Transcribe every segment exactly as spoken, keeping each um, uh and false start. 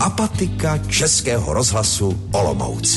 Apatika Českého rozhlasu Olomouc.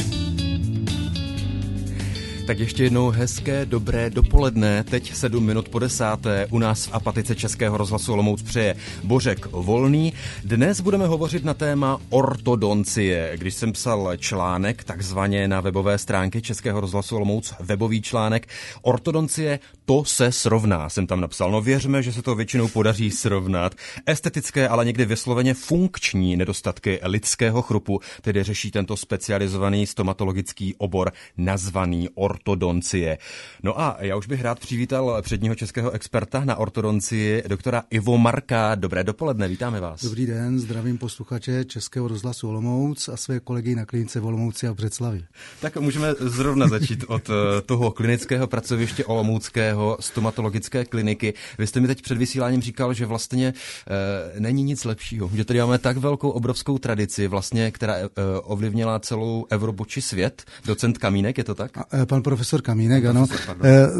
Tak ještě jednou hezké, dobré dopoledne, teď sedm minut po desáté, u nás v Apatice Českého rozhlasu Olomouc přeje Bořek Volný. Dnes budeme hovořit na téma ortodoncie. Když jsem psal článek, takzvaně na webové stránky Českého rozhlasu Olomouc, webový článek, ortodoncie, to se srovná, jsem tam napsal. No věřme, že se to většinou podaří srovnat. Estetické, ale někdy vysloveně funkční nedostatky lidského chrupu, tedy řeší tento specializovaný stomatologický obor nazvaný ortodoncie. ortodoncie. No a já už bych rád přivítal předního českého experta na ortodoncii, doktora Ivo Marka. Dobré dopoledne, vítáme vás. Dobrý den, zdravím posluchače Českého rozhlasu Olomouc a své kolegy na klinice v Olomouci a v Břeclavi. Tak můžeme zrovna začít od toho klinického pracoviště olomouckého stomatologické kliniky. Vy jste mi teď před vysíláním říkal, že vlastně e, není nic lepšího, že tady máme tak velkou, obrovskou tradici, vlastně, která e, ovlivnila celou Evropu či svět. Docent Kamínek, je to tak? A, pan profesor Kamínek, pan ano. Profesor,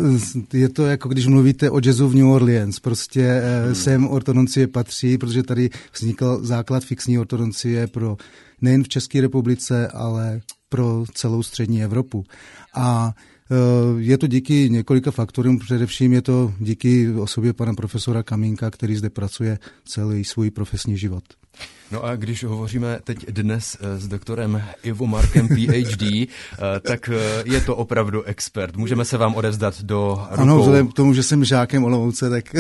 je to jako když mluvíte o jazzu v New Orleans. Prostě hmm. sem ortodoncie patří, protože tady vznikl základ fixní ortodoncie pro nejen v České republice, ale pro celou střední Evropu. A je to díky několika faktorům, především je to díky osobě pana profesora Kamínka, který zde pracuje celý svůj profesní život. No a když hovoříme teď dnes s doktorem Ivo Markem, P H D, tak je to opravdu expert. Můžeme se vám odevzdat do rukou. Ano, vzhledem k tomu, že jsem žákem Olomouce, tak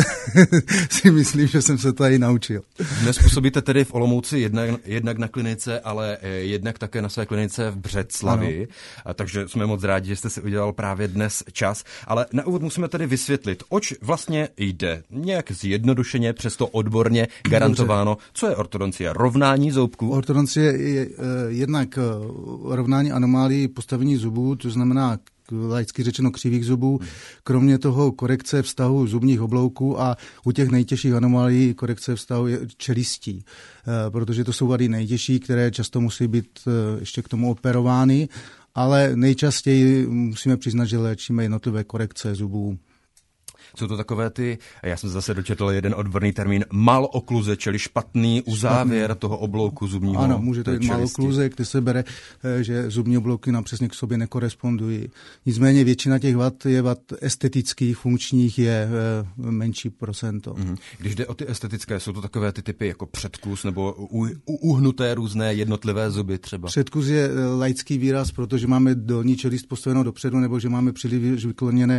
si myslím, že jsem se to i naučil. Dnes působíte tedy v Olomouci jednak, jednak na klinice, ale jednak také na své klinice v Břeclavi. Ano. Takže jsme moc rádi, že jste si udělal právě dnes čas. Ale na úvod musíme tedy vysvětlit, oč vlastně jde. Nějak zjednodušeně, přesto odborně garantováno, dobře. Co je ortodoncie? Rovnání zoubků? Ortodoncie je uh, jednak uh, rovnání anomálií postavení zubů, to znamená laicky řečeno křivých zubů, kromě toho korekce vztahu zubních oblouků a u těch nejtěžších anomálií korekce vztahu čelistí, uh, protože to jsou vady nejtěžší, které často musí být uh, ještě k tomu operovány, ale nejčastěji musíme přiznat, že léčíme jednotlivé korekce zubů. Jsou to takové ty, já jsem zase dočetl jeden odborný termín, malokluze, čili špatný uzávěr špatný. Toho oblouku zubního. Ano, může to být malokluze, kde se bere, že zubní oblouky nám přesně k sobě nekorespondují. Nicméně většina těch vad je vad estetických, funkčních je menší procento. Mm-hmm. Když jde o ty estetické, jsou to takové ty typy jako předkus nebo u, u, uhnuté různé jednotlivé zuby třeba? Předkus je laický výraz, protože máme dolní čelist postavenou dopředu nebo že máme příliš vykloněné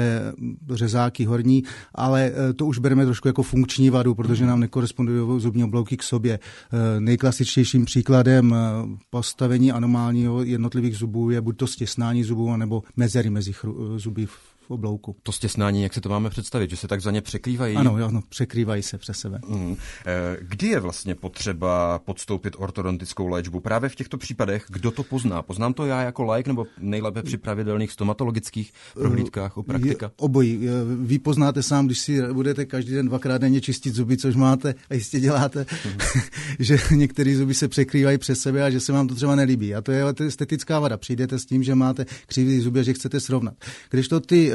řezáky horní, ale to už bereme trošku jako funkční vadu, protože nám nekorespondují zubní oblouky k sobě. Nejklasičtějším příkladem postavení anomálního jednotlivých zubů je buď to stěsnání zubů, nebo mezery mezi zuby v oblouku. To stěsnání, jak se to máme představit, že se takzvaně překrývají? Ano, ano, překrývají se přes sebe. Mm. Kdy je vlastně potřeba podstoupit ortodontickou léčbu? Právě v těchto případech, kdo to pozná? Poznám to já jako laik nebo nejlépe při pravidelných stomatologických prohlídkách u praktika? Je obojí. Vy poznáte sám, když si budete každý den dvakrát denně čistit zuby, což máte a jistě děláte, mm. že některé zuby se překrývají přes sebe a že se vám to třeba nelíbí. A to je estetická vada. Přijdete s tím, že máte křivý zuby a že chcete srovnat. Když to ty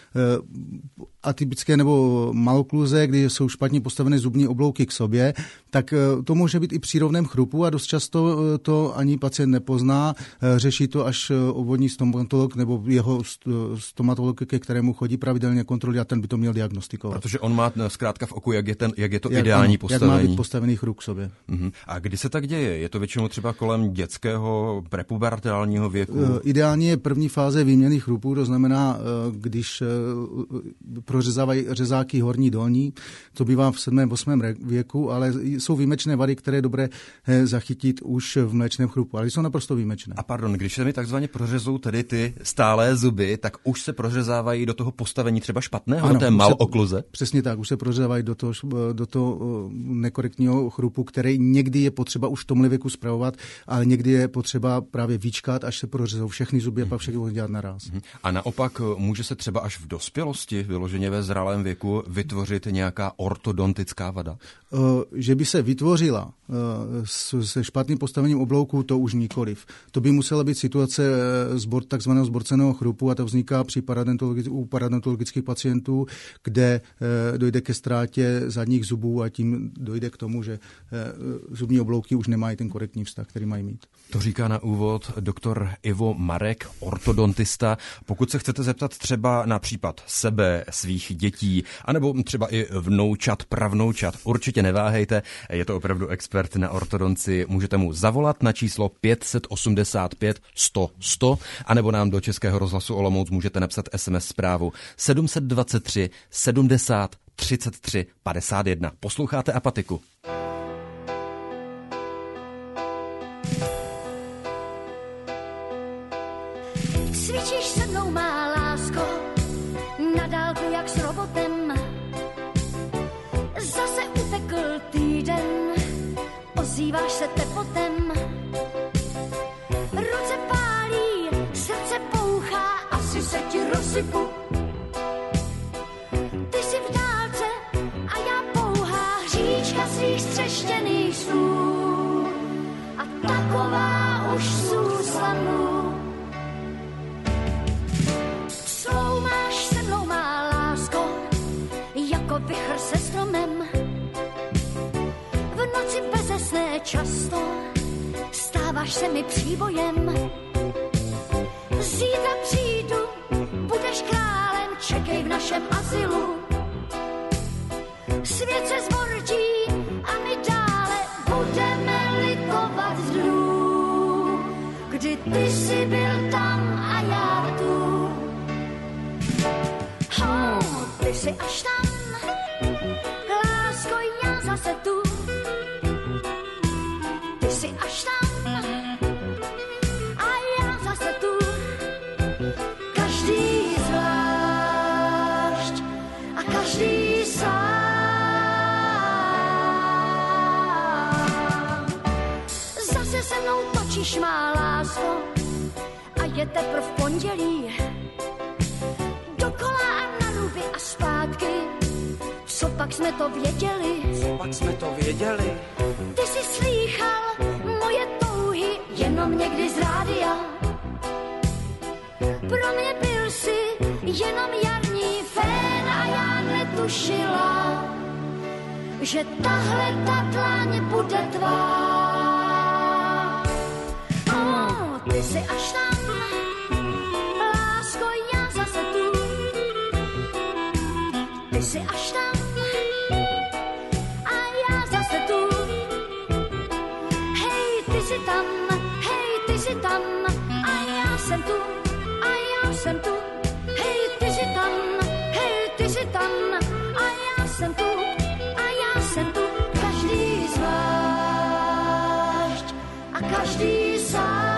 atypické nebo malokluze, kdy jsou špatně postavené zubní oblouky k sobě, tak to může být i při rovném chrupu a dost často to ani pacient nepozná. Řeší to až obvodní stomatolog nebo jeho stomatolog, ke kterému chodí pravidelně kontroly a ten by to měl diagnostikovat. Protože on má zkrátka v oku, jak je, ten, jak je to jak, ideální ano, postavení. Jak má být postavený chrup k sobě. Uh-huh. A kdy se tak děje? Je to většinou třeba kolem dětského prepubertálního věku? Ideálně je první fáze výměny chrupů, to znamená, když prořezávají řezáky horní dolní, to bývá v sedmém osmém věku, ale jsou výjimečné vady, které je dobré zachytit už v mléčném chrupu, ale jsou naprosto výjimečné. A pardon, když se mi takzvaně prořezou tedy ty stálé zuby, tak už se prořezávají do toho postavení třeba špatného, ano, do té malokluze? Přesně tak, už se prořezávají do toho, do toho nekorektního chrupu, který někdy je potřeba už v tomhle věku spravovat, ale někdy je potřeba právě vyčkat, až se prořezou všechny zuby a pak všechny dělat naraz. A naopak může se třeba až v dospělosti, vyloženě ve zralém věku, vytvořit nějaká ortodontická vada? Že by se vytvořila, se špatným postavením oblouku to už nikoliv. To by musela být situace zbor, takzvaného zborceného chrupu a to vzniká při paradontologi- u paradontologických pacientů, kde dojde ke ztrátě zadních zubů a tím dojde k tomu, že zubní oblouky už nemají ten korektní vztah, který mají mít. To říká na úvod doktor Ivo Marek, ortodontista. Pokud se chcete zeptat třeba na případ sebe, svých dětí, anebo třeba i vnoučat, pravnoučat, určitě neváhejte, je to opravdu expert na ortodonci. Můžete mu zavolat na číslo pět set osmdesát pět sto sto, anebo nám do Českého rozhlasu Olomouc můžete napsat es em es zprávu sedm set dvacet tři sedmdesát třicet tři padesát jedna. Posloucháte Apatiku. Cvičíš se mnou, má lásko, na dálku jak s robotem. Zase utekl týden, ozýváš se tepotem. Ruce pálí, srdce pouchá, asi se ti rozsypu. Ty jsi v dálce a já pouhá hříčka svých střeštěných snů. A taková už zůstanu. Sloumáš se mnou, má lásko, jako vichr se stromem. V noci bezesné často stáváš se mi příbojem. Zítra přijdu, budeš králem, čekej v našem azylu. Svět se zbortí a my dále budeme litovat dnů, kdy ty jsi byl tam a já tu. Oh, ty jsi až tam, lásko, já zase tu. Ty jsi až tam a já zase tu. Každý zvlášť a každý sám. Zase se mnou točíš, má lásko, a je teprv pondělí. Dokola a na ruby a zpátky, co pak jsme to věděli? Co pak jsme to věděli? Ty jsi slýchal moje touhy jenom někdy z rádia. Pro mě byl jsi jenom jarní fén a já netušila, že tahle ta dláň bude tvá. Oh, ty jsi až tam, lásko, já zase tu. Ty jsi až tam a já zase tu. Hej, ty jsi tam, hej, ty jsi tam a já jsem tu, a já jsem tu. Hej, ty jsi tam, hej, ty jsi tam a já jsem tu, a já jsem tu. Každý zvlášť a každý sám.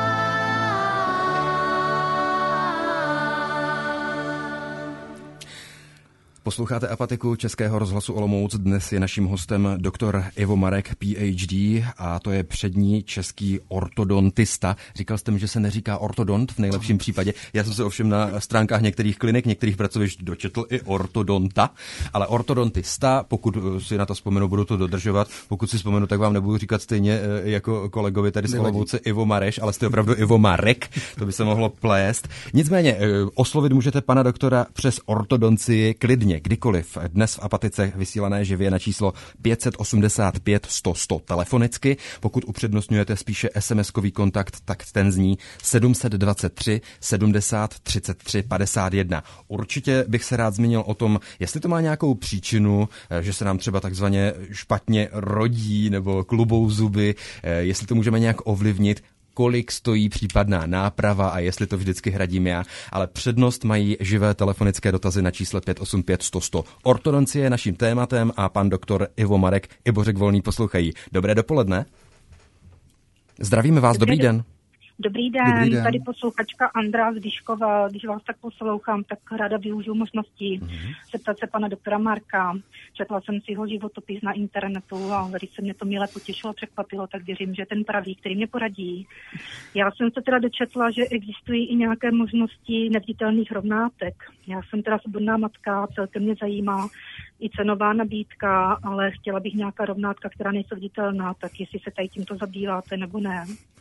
Posloucháte Apatiku Českého rozhlasu Olomouc. Dnes je naším hostem doktor Ivo Marek, P H D, a to je přední český ortodontista. Říkal jste mi, že se neříká ortodont v nejlepším případě. Já jsem se ovšem na stránkách některých klinik, některých pracovišť dočetl i ortodonta, ale ortodontista, pokud si na to vzpomenu, budu to dodržovat. Pokud si vzpomenu, tak vám nebudu říkat stejně jako kolegovi tady z Olomouce Ivo Mareš, ale jste opravdu Ivo Marek, to by se mohlo plést. Nicméně oslovit můžete pana doktora přes ortodoncii klidně, kdykoliv. Dnes v Apatice vysílané živě na číslo pět set osmdesát pět sto sto telefonicky. Pokud upřednostňujete spíše es em eskový kontakt, tak ten zní sedm set dvacet tři sedmdesát třicet tři padesát jedna. Určitě bych se rád zmínil o tom, jestli to má nějakou příčinu, že se nám třeba takzvaně špatně rodí nebo klubou zuby, jestli to můžeme nějak ovlivnit, kolik stojí případná náprava a jestli to vždycky hradím já, ale přednost mají živé telefonické dotazy na čísle pět osm pět sto sto. Ortodoncie je naším tématem a pan doktor Ivo Marek i Bořek Volný poslouchají. Dobré dopoledne. Zdravíme vás, dobrý, dobrý den. Dobrý den, Dobrý den. Tady posluchačka Andrá z Vyškova. Když vás tak poslouchám, tak ráda využiju možnosti mm-hmm. zeptat se pana doktora Marka. Četla jsem si jeho životopis na internetu a velice mě to milé potěšilo, překvapilo, tak věřím, že ten pravý, který mě poradí. Já jsem se teda dočetla, že existují i nějaké možnosti neviditelných rovnátek. Já jsem teda svobodná matka, celkem mě zajímá i cenová nabídka, ale chtěla bych nějaká rovnátka, která nejsou viditelná, tak jestli se tady tímto zabýváte nebo ne.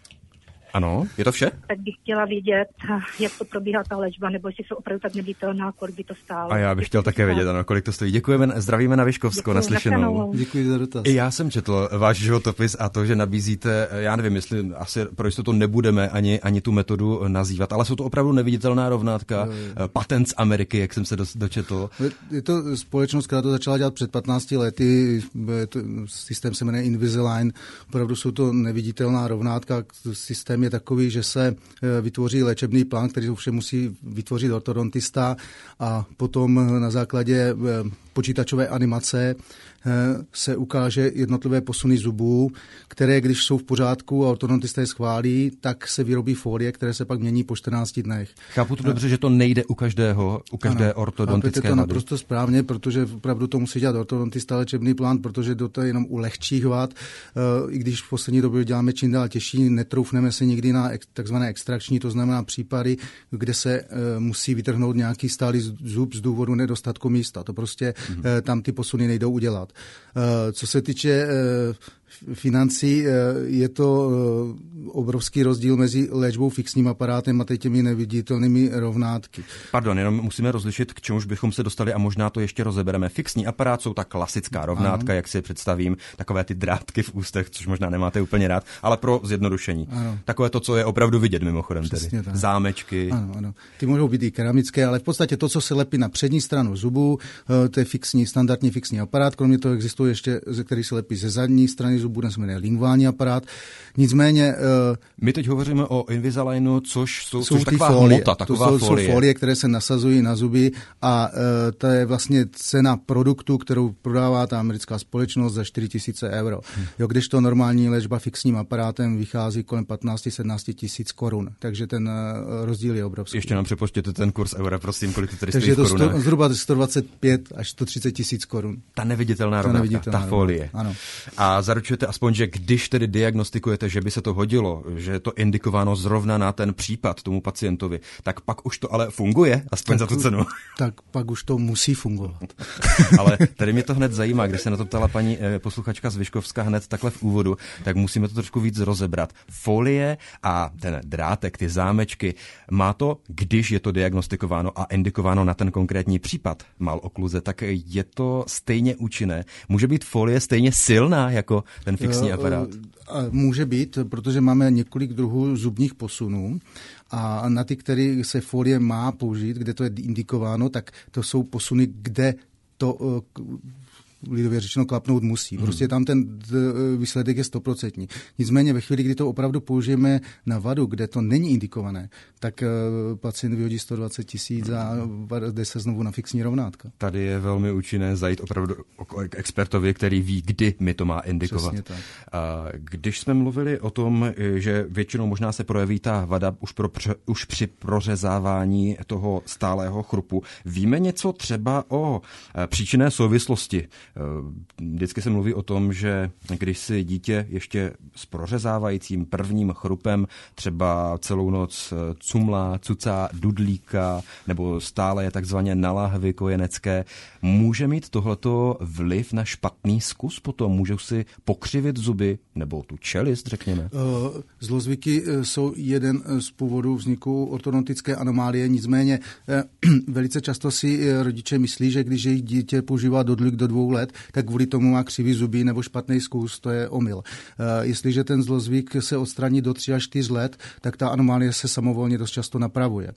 Ano, je to vše? Tak bych chtěla vědět, jak to probíhá ta léčba, nebo jestli jsou opravdu tak neviditelná, kolik by to stálo. A já bych chtěl také vědět, ano, kolik to stojí. Děkujeme, zdravíme na Vyškovsko, naslyšenou. Děkuji za dotaz. I já jsem četl váš životopis a to, že nabízíte, já nevím, jestli asi pro jistotu nebudeme ani, ani tu metodu nazývat, ale jsou to opravdu neviditelná rovnátka, patent z Ameriky, jak jsem se do, dočetl. Je to společnost, která to začala dělat před patnácti lety, to, systém se jmenuje Invisalign, opravdu jsou to neviditelná rovnátka, systém je takový, že se vytvoří léčebný plán, který ovšem musí vytvořit ortodontista a potom na základě počítačové animace se ukáže jednotlivé posuny zubů, které, když jsou v pořádku a ortodontista je schválí, tak se vyrobí folie, které se pak mění po čtrnácti dnech. Chápu to dobře, že to nejde u každého, u každé ano, ortodontické je to vady. naprosto správně, protože opravdu to musí dělat ortodontista léčebný plán, protože to je jenom u lehčích vad. I když v poslední době děláme čím dál těžší, netroufneme se nikdy na takzvané extrakční, to znamená případy, kde se musí vytrhnout nějaký stálý zub z důvodu nedostatku místa. To prostě mm-hmm. tam ty posuny nejdou udělat. Co se týče financí, je to obrovský rozdíl mezi léčbou fixním aparátem a těmi neviditelnými rovnátky. Pardon, jenom musíme rozlišit, k čemuž bychom se dostali a možná to ještě rozebereme. Fixní aparát jsou ta klasická rovnátka, ano. Jak si je představím, takové ty drátky v ústech, což možná nemáte úplně rád, ale pro zjednodušení. Ano. Takové to, co je opravdu vidět mimochodem tedy. Tak. Zámečky. Ano, ano. Ty můžou být i keramické, ale v podstatě to, co se lepí na přední stranu zubu, to je fixní, standardní fixní aparát, kromě toho existuje ještě, který se lepí ze zadní strany zubu, ten se jmenuje lingvální aparát. Nicméně... My teď hovoříme o Invisalignu, což jsou, jsou což taková folie, hmota, taková to jsou, folie. jsou folie, které se nasazují na zuby a uh, to je vlastně cena produktu, kterou prodává ta americká společnost za čtyři tisíce euro. Hmm. Jo, kdežto normální léčba fixním aparátem vychází kolem patnáct až sedmnáct tisíc korun, takže ten uh, rozdíl je obrovský. Ještě nám přepočtěte ten kurz eura, prosím, kolik to tady takže stojí v korunách. Takže je to zhruba sto dvacet pět až sto třicet tisíc korun. Ta neviditelná rovnátka, ta folie. Ano. A zaručujete aspoň, že když tedy diagnostikujete, že by se to hodilo, že je to indikováno zrovna na ten případ tomu pacientovi, tak pak už to ale funguje, aspoň tak, za tu cenu. Tak pak už to musí fungovat. Ale tady mě to hned zajímá, když se na to ptala paní posluchačka z Vyškovska hned takhle v úvodu, tak musíme to trošku víc rozebrat. Folie a ten drátek, ty zámečky, má to, když je to diagnostikováno a indikováno na ten konkrétní případ malokluze, tak je to stejně účinné. Může být folie stejně silná jako ten fixní aparát? Může být, protože máme několik druhů zubních posunů a na ty, které se folie má použít, kde to je indikováno, tak to jsou posuny, kde to lidově řečeno klapnout musí. Prostě tam ten výsledek je stoprocentní. Nicméně ve chvíli, kdy to opravdu použijeme na vadu, kde to není indikované, tak pacient vyhodí sto dvacet tisíc a jde se znovu na fixní rovnátka. Tady je velmi účinné zajít opravdu k expertovi, který ví, kdy mi to má indikovat. Tak. Když jsme mluvili o tom, že většinou možná se projeví ta vada už, pro, už při prořezávání toho stálého chrupu, víme něco třeba o příčinné souvislosti? Vždycky se mluví o tom, že když si dítě ještě s prořezávajícím prvním chrupem třeba celou noc cumlá, cucá, dudlíka nebo stále je takzvaně na láhvi kojenecké, může mít tohleto vliv na špatný zkus potom? Můžou si pokřivit zuby nebo tu čelist, řekněme? Zlozvyky jsou jeden z původů vzniku ortodontické anomálie, nicméně velice často si rodiče myslí, že když jejich dítě používá dudlík do dvou let, tak kvůli tomu má křivý zuby nebo špatný zkus, to je omyl. Jestliže ten zlozvyk se odstraní do tři až čtyř let, tak ta anomálie se samovolně dost často napravuje.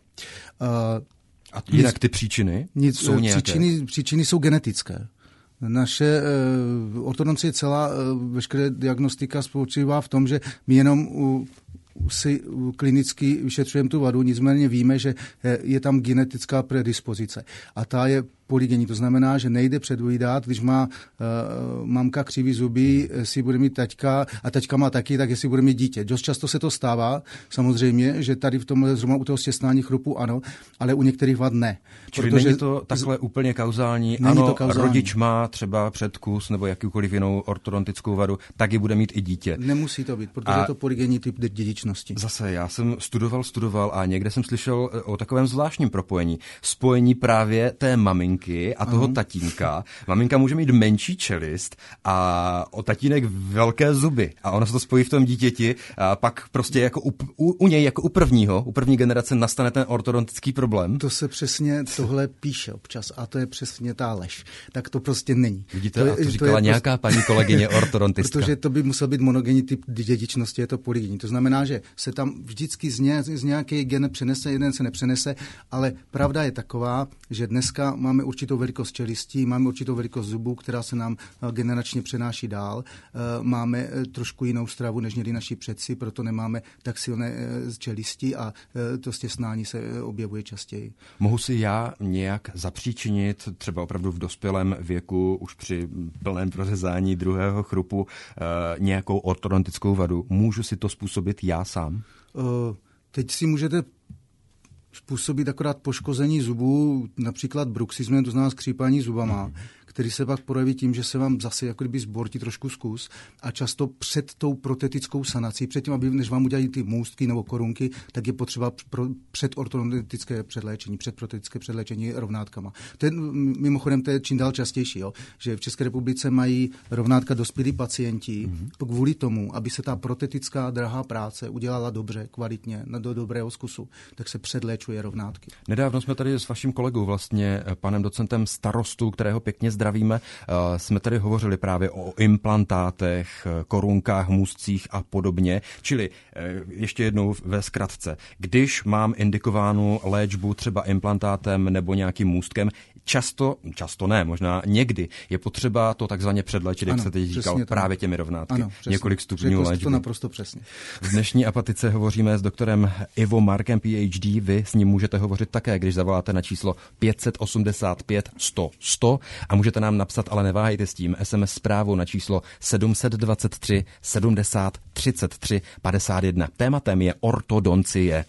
A jinak ty příčiny nic, jsou nějaké? Příčiny, příčiny jsou genetické. Naše uh, ortodoncie celá, uh, veškeré diagnostika spočívá v tom, že my jenom uh, si klinicky vyšetřujeme tu vadu, nicméně víme, že je tam genetická predispozice. A ta je polygenní. To znamená, že nejde předvídat, když má uh, mamka křivý zuby, jestli bude mít taťka a taťka má taky, tak jestli bude mít dítě. Dost často se to stává, samozřejmě, že tady v tomhle zrovna u toho stěsnání chrupu ano, ale u některých vad ne. Čili protože není to takhle úplně kauzální. Není ano, to kauzální. Rodič má třeba předkus nebo jakýkoliv jinou ortodontickou vadu, tak ji bude mít i dítě. Nemusí to být, protože a je to polygenní typ dědičnosti. Zase já jsem studoval, studoval a někde jsem slyšel o takovém zvláštním propojení. Spojení právě té maminky a toho uh-huh. tatínka. Maminka může mít menší čelist a o tatínek velké zuby. A ono se to spojí v tom dítěti a pak prostě jako u, u, u něj, jako u prvního, u první generace nastane ten ortodontický problém. To se přesně tohle píše občas a to je přesně ta lež. Tak to prostě není. Vidíte, to je, a to to říkala je nějaká prostě... paní kolegyně ortodontistka. Protože to by musel být monogenní typ dědičnosti, je to polygenní. To znamená, že se tam vždycky z, ně, z nějaký gen přenese, jeden se nepřenese, ale pravda je taková, že dneska máme určitou velikost čelistí, máme určitou velikost zubů, která se nám generačně přenáší dál. Máme trošku jinou stravu, než měli naši předci, proto nemáme tak silné čelisti a to stěsnání se objevuje častěji. Mohu si já nějak zapříčinit, třeba opravdu v dospělém věku, už při plném prořezání druhého chrupu, nějakou ortodontickou vadu? Můžu si to způsobit já sám? Teď si můžete způsobit akorát poškození zubů, například bruxismem, to znamená skřípání zubama, který se pak projeví tím, že se vám zase jako kdyby zbortí trošku zkus a často před tou protetickou sanací, předtím, aby než vám udělali ty můstky nebo korunky, tak je potřeba pro, před ortodontické předléčení, před protetické předléčení rovnátkama. To je, mimochodem, to je čím dál častější, jo? Že v České republice mají rovnátka dospělí pacienti mm-hmm. kvůli tomu, aby se ta protetická drahá práce udělala dobře, kvalitně, do dobrého zkusu, tak se předléčuje rovnátky. Nedávno jsme tady s vaším kolegou, vlastně panem docentem starostu, kterého pěkně zdravíme, jsme tady hovořili právě o implantátech, korunkách, můstcích a podobně. Čili ještě jednou ve zkratce, když mám indikovánu léčbu třeba implantátem nebo nějakým můstkem, často, často ne, možná někdy je potřeba to takzvaně předléčit, jak se teď říkal, právě těmi rovnátky. Ano, několik stupňů léčby. To naprosto přesně. V dnešní Apatice hovoříme s doktorem Ivo Markem, P H D. Vy s ním můžete hovořit také, když zavoláte na číslo pět osm pět sto sto a můžete nám napsat, ale neváhejte s tím, es em es zprávu na číslo sedm dva tři sedmdesát třicet tři padesát jedna. Tématem je ortodoncie.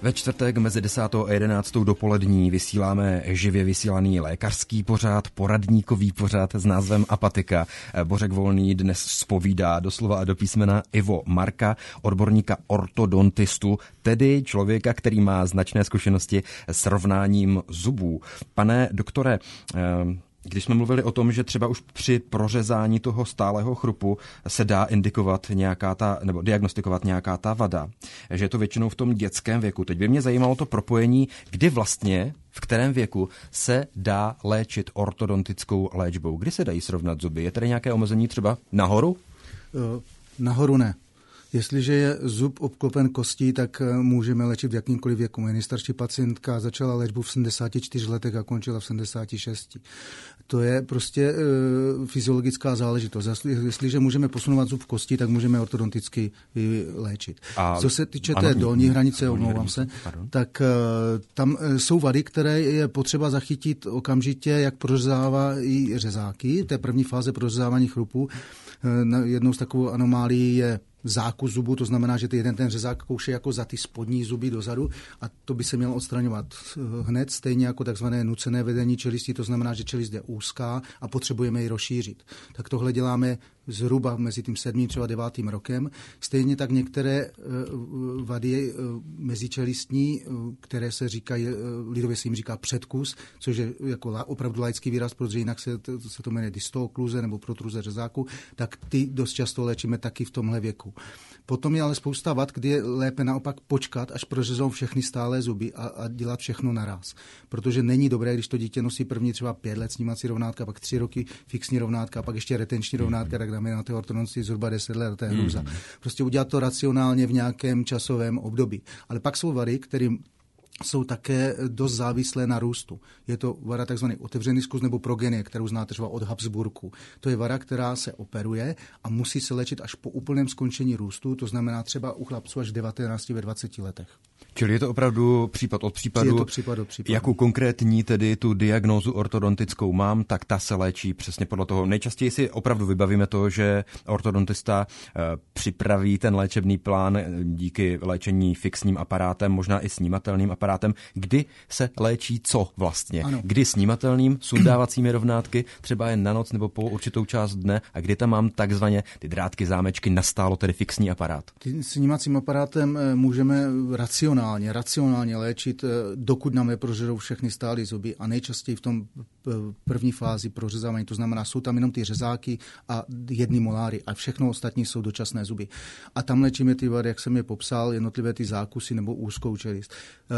Ve čtvrtek mezi desátou a jedenáctou dopolední vysíláme živě vysílaný lékařský pořad, poradníkový pořad s názvem Apatika. Bořek Volný dnes zpovídá doslova a do písmena Ivo Marka, odborníka ortodontistu, tedy člověka, který má značné zkušenosti s rovnáním zubů. Pane doktore, když jsme mluvili o tom, že třeba už při prořezání toho stálého chrupu se dá indikovat nějaká ta, nebo diagnostikovat nějaká ta vada, že je to většinou v tom dětském věku. Teď by mě zajímalo to propojení, kdy vlastně, v kterém věku se dá léčit ortodontickou léčbou. Kdy se dají srovnat zuby? Je tady nějaké omezení třeba nahoru? Nahoru ne. Jestliže je zub obklopen kostí, tak můžeme léčit v jakýmkoliv věku. Moje nejstarší pacientka začala léčbu v sedmdesáti čtyřech letech a končila v sedmdesáti šesti. To je prostě e, fyziologická záležitost. Jestliže můžeme posunovat zub v kosti, tak můžeme ortodonticky léčit. A, Co se týče ano, té dolní hranice, omlouvám se, pardon. tak e, tam jsou vady, které je potřeba zachytit okamžitě, jak prořezávají řezáky. To je první fáze prořezávání chrupu. E, jednou z takovou anomálií je zákus zubu, to znamená, že ty jeden ten řezák kouše jako za ty spodní zuby dozadu a to by se mělo odstraňovat hned, stejně jako takzvané nucené vedení čelisti, to znamená, že čelist je úzká a potřebujeme ji rozšířit. Tak tohle děláme zhruba mezi tím sedmým třeba devátým rokem. Stejně tak některé vady mezičelistní, které se říkají, lidově se jim říká předkus, což je jako opravdu laický výraz, protože jinak se, se to jmenuje distokluze nebo protruze řezáku, tak ty dost často léčíme taky v tomhle věku. Potom je ale spousta vad, kdy je lépe naopak počkat, až prořezou všechny stálé zuby a, a dělat všechno naraz. Protože není dobré, když to dítě nosí první třeba pět let snímací rovnátka, pak tři roky fixní rovnátka, pak ještě retenční rovnátka, tak dáme na té ortodontii zhruba deset let, to je hrůza. Prostě udělat to racionálně v nějakém časovém období. Ale pak jsou vady, kterým jsou také dost závislé na růstu. Je to vada tzv. Otevřený skluz nebo progenie, kterou znáte třeba od Habsburku. To je vada, která se operuje a musí se léčit až po úplném skončení růstu, to znamená třeba u chlapců až v devatenácti ve dvaceti letech. Čili je to opravdu případ od případu. Je to případ od případu. Jakou konkrétní tedy tu diagnózu ortodontickou mám, tak ta se léčí přesně podle toho. Nejčastěji si opravdu vybavíme to, že ortodontista e, připraví ten léčebný plán díky léčení fixním aparátem, možná i snímatelným aparátem. Kdy se léčí co vlastně? Ano. Kdy snímatelným, sundávacími rovnátky, třeba jen na noc nebo po určitou část dne, a kdy tam mám takzvaně ty drátky, zámečky, nastálo tedy fixní aparát? Ty snímacím aparátem můžeme racionálně racionálně léčit, dokud nám neprořezou všechny stálé zuby a nejčastěji v tom první fázi prořezávání, to znamená, jsou tam jenom ty řezáky a jedny moláry a všechno ostatní jsou dočasné zuby. A tam léčíme ty vady, jak jsem je popsal, jednotlivé ty zákusy nebo úzkou čelist.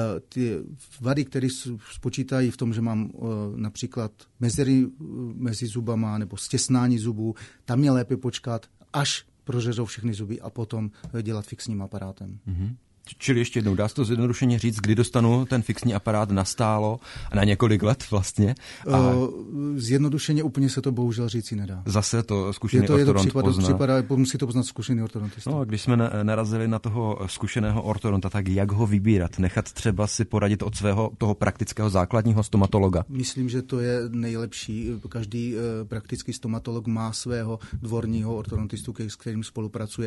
Ty vady, které spočítají v tom, že mám například mezery mezi zubama nebo stěsnání zubů, tam je lépe počkat, až prořezou všechny zuby a potom dělat fixním aparátem. Mm-hmm. Čili ještě jednou, dá se to zjednodušeně říct, kdy dostanu ten fixní aparát nastálo a na několik let vlastně? A... Zjednodušeně úplně se to bohužel říci nedá. Zase to zkušený je to, ortodont je to případ, pozná. Případ, musí to poznat zkušený ortodontista. No a když jsme narazili na toho zkušeného ortodonta, tak jak ho vybírat? Nechat třeba si poradit od svého toho praktického základního stomatologa? Myslím, že to je nejlepší. Každý praktický stomatolog má svého dvorního ortodontistu, s kterým spolupracuje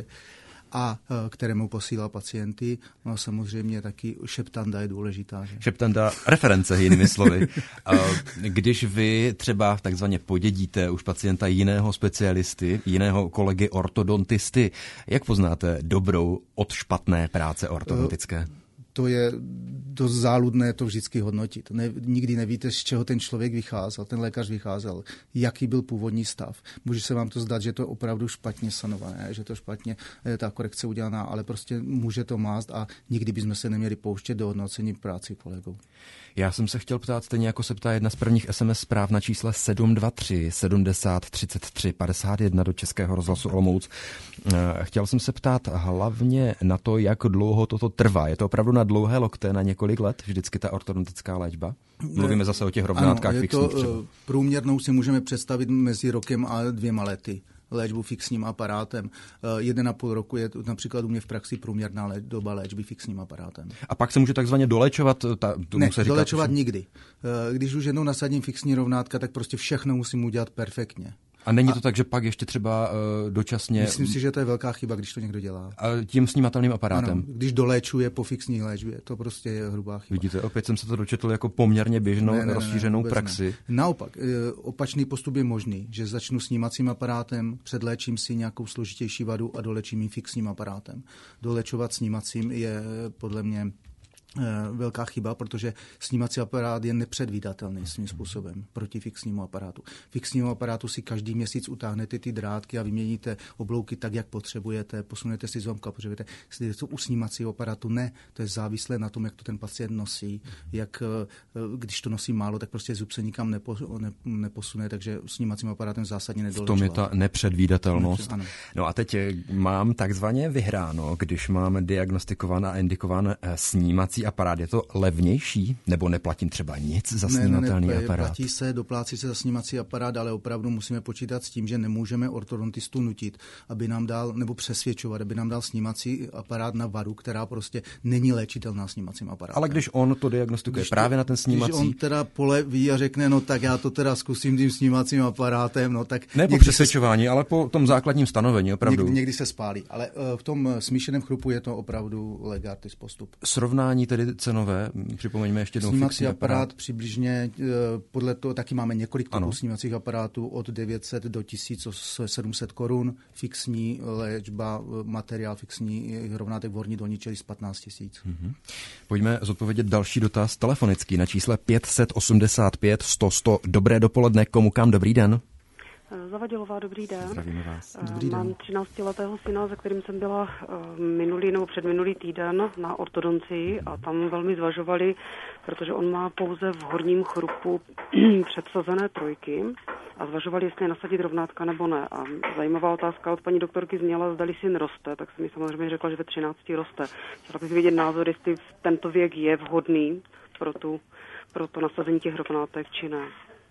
a kterému posílá pacienty. No a samozřejmě taky šeptanda je důležitá. Že? Šeptanda, reference, jinými slovy. Když vy třeba takzvaně podědíte už pacienta jiného specialisty, jiného kolegy ortodontisty, jak poznáte dobrou od špatné práce ortodontické? To je dost záludné to vždycky hodnotit. Ne, nikdy nevíte, z čeho ten člověk vycházel, ten lékař vycházel, jaký byl původní stav. Může se vám to zdát, že to je opravdu špatně sanované, že to špatně je ta korekce udělaná, ale prostě může to mást a nikdy bychom se neměli pouštět do hodnocení práci kolegů. Já jsem se chtěl ptát, stejně jako se ptá jedna z prvních es em es zpráv na čísle sedm dva tři sedmdesát třicet tři padesát jedna do Českého rozhlasu Olomouc. Chtěl jsem se ptát hlavně na to, jak dlouho toto trvá. Je to opravdu na dlouhé lokte, na několik let, vždycky ta ortodontická léčba? Mluvíme zase o těch rovnátkách ano, fixních třeba. Průměrnou si můžeme představit mezi rokem a dvěma lety. Léčbu fixním aparátem. Jeden a půl roku je například u mě v praxi průměrná léč, doba léčby fixním aparátem. A pak se může takzvaně dolečovat? Ta, ne, se říká, dolečovat nikdy. Když už jednou nasadím fixní rovnátka, tak prostě všechno musím udělat perfektně. A není to a... tak, že pak ještě třeba uh, dočasně... Myslím si, že to je velká chyba, když to někdo dělá. A tím snímatelným aparátem. Ano, když doléčuje po fixní léčbě, to prostě je hrubá chyba. Vidíte, opět jsem se to dočetl jako poměrně běžnou ne, ne, rozšířenou ne, praxi. Ne. Naopak, opačný postup je možný, že začnu snímacím aparátem, předléčím si nějakou složitější vadu a dolečím ji fixním aparátem. Dolečovat snímacím je podle mě velká chyba, protože snímací aparát je nepředvídatelný svým způsobem proti fixnímu aparátu. Fixnímu aparátu si každý měsíc utáhnete ty drátky a vyměníte oblouky tak, jak potřebujete, posunete si zlomka, potřebujete. U snímacího aparátu ne, to je závislé na tom, jak to ten pacient nosí, jak když to nosí málo, tak prostě zub se nikam nepo, ne, neposune, takže snímacím aparátem zásadně nedolečovat. V tom je ta nepředvídatelnost. Nepřed, ano. No a teď mám takzvaně vyhráno, když mám diagnostikovaný a indikovaný snímací aparát. Je to levnější? Nebo neplatím třeba nic za snímatelný ne, ne, aparát? Platí se, doplácí se za snímací aparát, ale opravdu musíme počítat s tím, že nemůžeme ortodontistu nutit, aby nám dal, nebo přesvědčovat, aby nám dal snímací aparát na vadu, která prostě není léčitelná snímacím aparátem. Ale když on to diagnostikuje když právě to, na ten snímací... Když on teda poleví a řekne, no tak já to teda zkusím tím snímacím aparátem, no tak... Ne po přesvědčování, se... ale po tom základním stanovení, opravdu. Někdy, někdy se spálí, ale v tom smíšeném chrupu je to opravdu legatis postup. Srovnání tedy cenové, připomeňme ještě jednou snímací fixní aparát. aparát Přibližně podle toho taky máme několik typů snímacích aparátů od devět set do tisíc sedm set korun, fixní léčba, materiál fixní rovnátek v horní dolní čelist patnáct tisíc. Mm-hmm. Pojďme zodpovědět další dotaz telefonický na čísle pět set osmdesát pět sto sto. Dobré dopoledne, komu kam, dobrý den. Zavadilová, dobrý den. Zdravíme vás. Dobrý den. Mám třináctiletého syna, za kterým jsem byla minulý nebo předminulý týden na ortodoncii a tam velmi zvažovali, protože on má pouze v horním chrupu předsazené trojky a zvažovali, jestli nasadit rovnátka nebo ne. A zajímavá otázka od paní doktorky zněla, zdali syn roste, tak jsem mi samozřejmě řekla, že ve třinácti roste. Chtěla bych vědět názor, jestli tento věk je vhodný pro, tu, pro to nasazení těch rovnátek, či ne.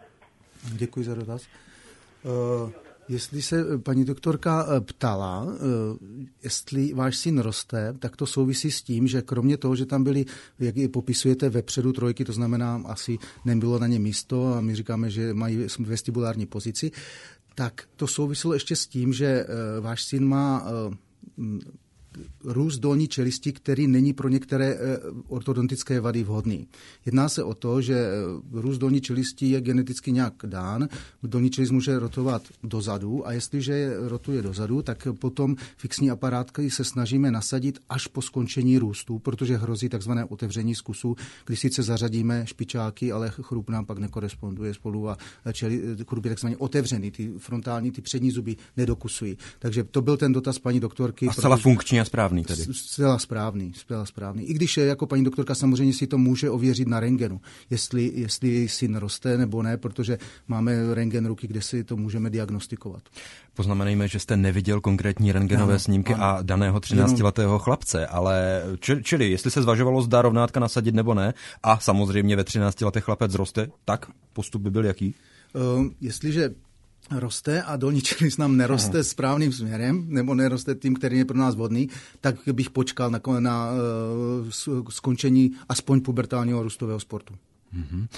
Děkuji za dotaz. Uh, jestli se paní doktorka ptala, uh, jestli váš syn roste, tak to souvisí s tím, že kromě toho, že tam byli, jak je popisujete, vepředu trojky, to znamená, asi nebylo na ně místo a my říkáme, že mají vestibulární pozici, tak to souviselo ještě s tím, že uh, váš syn má uh, růst dolní čelisti, který není pro některé ortodontické vady vhodný. Jedná se o to, že růst dolní čelisti je geneticky nějak dán. Dolní čelist může rotovat dozadu a jestliže rotuje dozadu, tak potom fixní aparátky se snažíme nasadit až po skončení růstu, protože hrozí takzvané otevření zkusu, kdy sice zařadíme špičáky, ale chrup nám pak nekoresponduje spolu a čeli, chrup je takzvaně otevřený. Ty frontální, ty přední zuby nedokusují. Takže to byl ten dotaz paní doktorky. A zcela funkční a správný tedy. Zcela správný, zcela správný. I když jako paní doktorka samozřejmě si to může ověřit na rentgenu, jestli, jestli syn roste nebo ne, protože máme rentgen ruky, kde si to můžeme diagnostikovat. Poznamenejme, že jste neviděl konkrétní rentgenové ano, snímky ano. a daného třináctiletého chlapce, ale či, čili jestli se zvažovalo, zda rovnátka nasadit nebo ne, a samozřejmě ve třinácti letech chlapec roste, tak postup by byl jaký? Uh, jestliže roste a dolní čelist nám neroste Aha. správným směrem, nebo neroste tím, který je pro nás vhodný, tak bych počkal na, na uh, skončení aspoň pubertálního růstového sportu. Mm-hmm. Uh,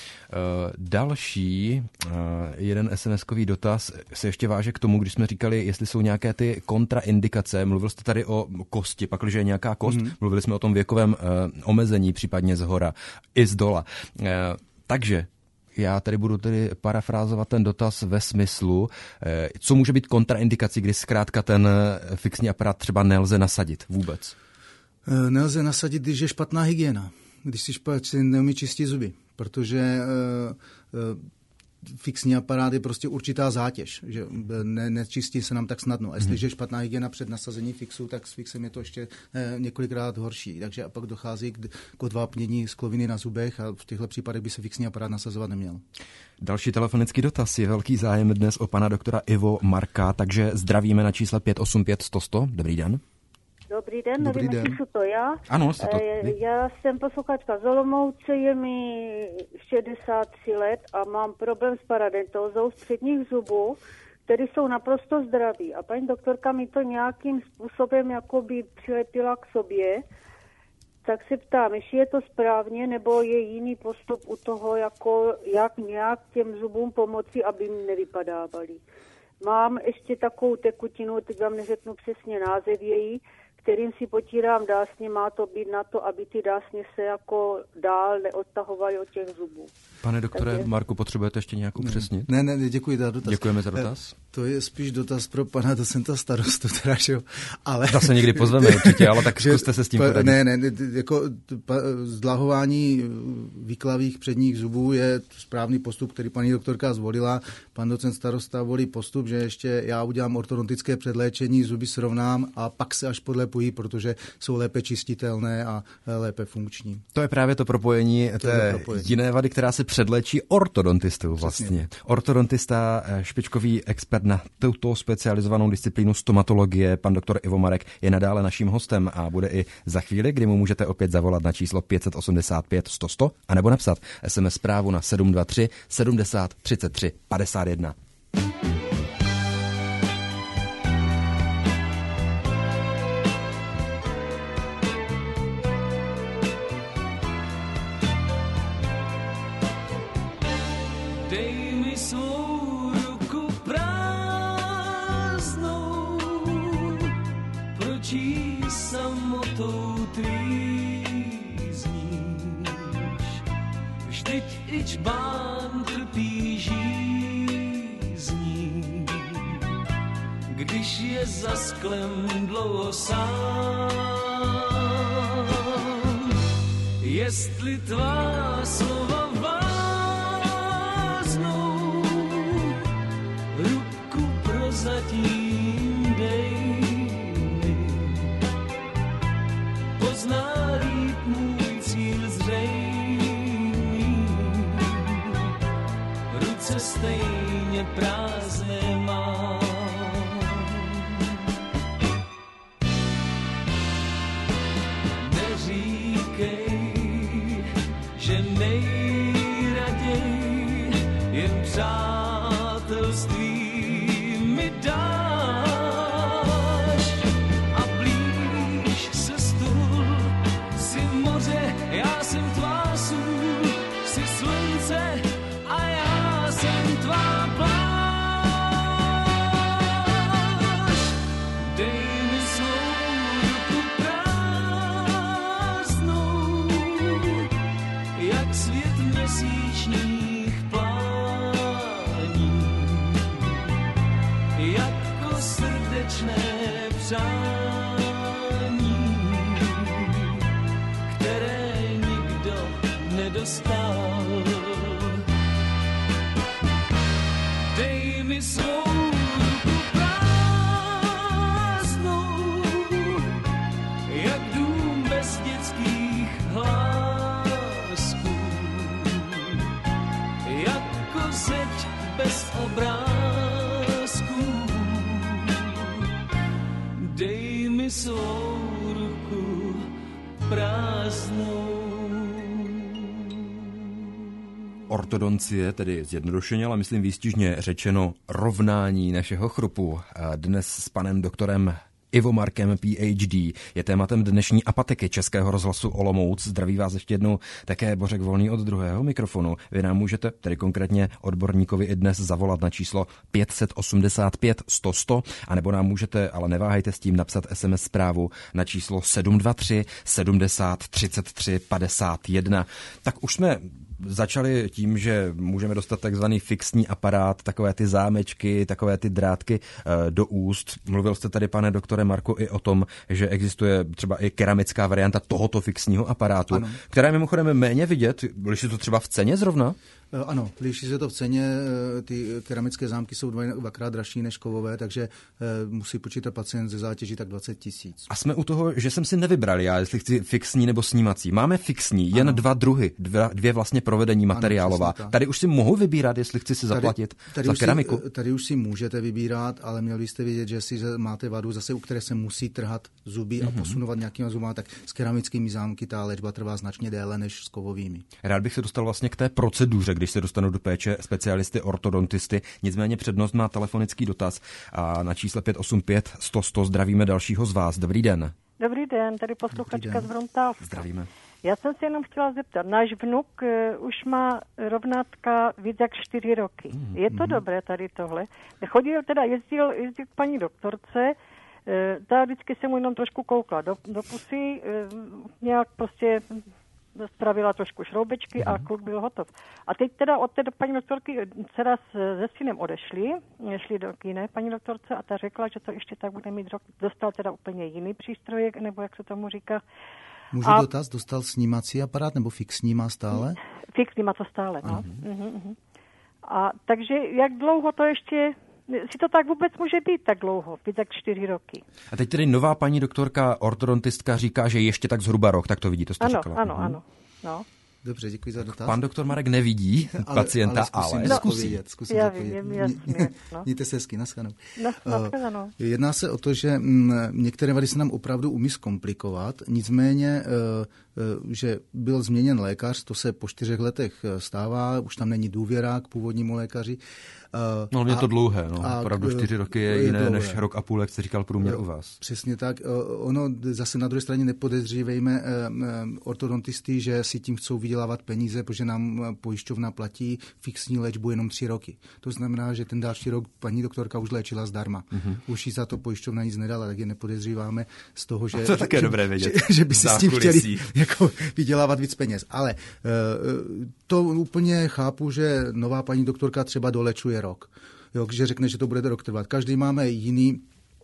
další, uh, jeden es em eskový dotaz se ještě váže k tomu, když jsme říkali, jestli jsou nějaké ty kontraindikace. Mluvil jste tady o kosti, pakliže je nějaká kost. Mm-hmm. Mluvili jsme o tom věkovém uh, omezení, případně z hora i z dola. Uh, takže já tady budu tedy parafrázovat ten dotaz ve smyslu, co může být kontraindikací, když zkrátka ten fixní aparát třeba nelze nasadit vůbec? Nelze nasadit, když je špatná hygiena, když si špatně neumí čistit zuby, protože fixní aparát je prostě určitá zátěž, že ne, nečistí se nám tak snadno. A jestliže je špatná hygiena před nasazením fixu, tak s fixem je to ještě eh, několikrát horší. Takže a pak dochází k, k odvápnění skloviny na zubech a v těchto případech by se fixní aparát nasazovat neměl. Další telefonický dotaz. Je velký zájem dnes o pana doktora Ivo Marka, takže zdravíme na čísle pět osm pět sto sto. Dobrý den. Dobrý den, Dobrý nevím, jestli jsou to já. Ano, jste to. E, já jsem posluchačka z Olomouce, je mi šedesát tři let a mám problém s paradentozou z předních zubů, které jsou naprosto zdraví. A paní doktorka mi to nějakým způsobem jakoby přilepila k sobě. Tak se ptám, jestli je to správně, nebo je jiný postup u toho, jako jak nějak těm zubům pomoci, aby mi nevypadávaly. mám ještě takovou tekutinu, teď vám neřeknu přesně název její, kterým si potírám dásně, má to být na to, aby ty dásně se jako dál neodtahovaly od těch zubů. Pane doktore Takže... Marku, potřebujete ještě nějakou přesnit? Ne, ne, děkuji za dotaz. Děkujeme za dotaz. To je spíš dotaz pro pana docenta starostu, teda, že jo. Ale... Zase někdy pozveme určitě, ale tak zkuste se s tím poradit. Ne, ne, jako zdlahování výklavých předních zubů je správný postup, který paní doktorka zvolila. Pan docent starosta volí postup, že ještě já udělám ortodontické předléčení, zuby srovnám a pak se až podlepují, protože jsou lépe čistitelné a lépe funkční. To je právě to propojení to té propojení. jiné vady, která se předléčí ortodontistou vlastně. Přesně. Ortodontista, špičkový expert na tuto specializovanou disciplínu stomatologie, pan doktor Ivo Marek, je nadále naším hostem a bude i za chvíli, kdy mu můžete opět zavolat na číslo pět osm pět sto sto a nebo napsat es em es zprávu na sedm dva tři sedmdesát třicet tři padesát jedna. Dej mi svou ruku prázdnou, proč jí samotou trýzníš? Vždyť i čbán trpí žízní, když je za sklem dlouho sám. Jestli tvá slova zatím dej mi, pozná líp můj cíl zřejmý, ruce stejně prázdné mám. Neříkej, že nejraději jen přátelství dáš a blíž se stůl, si moře, já jsem tvá sůl, si slunce a já jsem tvá pláž. Dej mi svou ruku prázdnou, jak svět měsíčních plání, jako srdečné přání, které nikdo nedostal. Dej mi svou ruku prázdnou, jak dům bez dětských hlásků, jako zeď bez obrázků. Dej mi svou ruku prázdnou. Ortodoncie, tedy zjednodušeně, ale myslím výstižně řečeno rovnání našeho chrupu. Dnes s panem doktorem Ivo Markem, P H D, je tématem dnešní apatiky Českého rozhlasu Olomouc. Zdraví vás ještě jednou také Bořek Volný od druhého mikrofonu. Vy nám můžete, tedy konkrétně odborníkovi, i dnes zavolat na číslo pět osm pět sto sto, anebo nám můžete, ale neváhejte s tím, napsat es em es zprávu na číslo sedm dva tři sedmdesát třicet tři padesát jedna. Tak už jsme začali tím, že můžeme dostat takzvaný fixní aparát, takové ty zámečky, takové ty drátky do úst. Mluvil jste tady, pane doktore Marku, i o tom, že existuje třeba i keramická varianta tohoto fixního aparátu, ano, která je mimochodem méně vidět. Liší to třeba v ceně zrovna? Ano, liší se to v ceně, ty keramické zámky jsou dvakrát dražší než kovové, takže musí počítat pacient ze zátěží tak dvacet tisíc. A jsme u toho, že jsem si nevybral já, jestli chci fixní nebo snímací. Máme fixní, jen ano, dva druhy, dvě, dvě vlastně provedení materiálová. Ano, tady už si mohu vybírat, jestli chci si zaplatit tady, tady za keramiku? Si, tady už si můžete vybírat, ale měli byste vědět, že si máte vadu zase, u které se musí trhat zuby mm-hmm. a posunovat nějakýma zubama, tak s keramickými zámky ta léčba trvá značně déle než s kovovými. Rád bych se dostal vlastně k té proceduře, když se dostanu do péče specialisty ortodontisty. Nicméně přednost má telefonický dotaz a na čísle pět osm pět sto sto zdravíme dalšího z vás. Dobrý den. Dobrý den, tady posluchačka z Vrontálska. Zdravíme. Já jsem se jenom chtěla zeptat, náš vnuk uh, už má rovnátka víc jak čtyři roky. Mm, je to mm. dobré tady tohle? Chodil, teda jezdil, jezdil k paní doktorce, uh, ta vždycky se mu jenom trošku koukla do, do pusy, uh, nějak prostě spravila trošku šroubečky mm. a kluk byl hotov. A teď teda od té paní doktorky dcera se synem odešli, šli do jiné paní doktorce a ta řekla, že to ještě tak bude mít rok. Dostal teda úplně jiný přístrojek, nebo jak se tomu říká. Můžu a... dotaz? Dostal snímací aparát nebo fixní má stále? Fixní má to stále, no. Uh-huh. Uh-huh. A takže jak dlouho to ještě... Si to tak vůbec může být tak dlouho, být tak čtyři roky. A teď tedy nová paní doktorka, ortodontistka říká, že ještě tak zhruba rok, tak to vidí, to jste ano, říkala. Ano, ano, ano. No. Dobře, děkuji za dotaz. Pan doktor Marek nevidí ale, pacienta, ale, ale zkusí. Zkusím Já vím, jasně. No. Mějte se hezky, naschledanou. Naschledanou. Uh, jedná se o to, že m, některé vady se nám opravdu umí zkomplikovat, nicméně, uh, uh, že byl změněn lékař, to se po čtyřech letech stává, už tam není důvěra k původnímu lékaři. Uh, no, mě to dlouhé, no. Opravdu čtyři roky je, je jiné dlouhé. Než rok a půl, jak jste říkal průměr jo, u vás. Přesně tak. Uh, ono zase na druhé straně nepodezřívejme uh, uh, ortodontisty, že si tím chcou vydělávat peníze, protože nám pojišťovna platí fixní léčbu jenom tři roky. To znamená, že ten další rok paní doktorka už léčila zdarma. Mm-hmm. Už jí za to pojišťovna nic nedala, tak je nepodezříváme z toho, že, to je také že, dobré vědět. Že, že by si s tím chtěli jako vydělávat víc peněz. Ale uh, to úplně chápu, že nová paní doktorka třeba dolečuje rok. Jo, že řekne, že to bude rok trvat. Každý máme jiný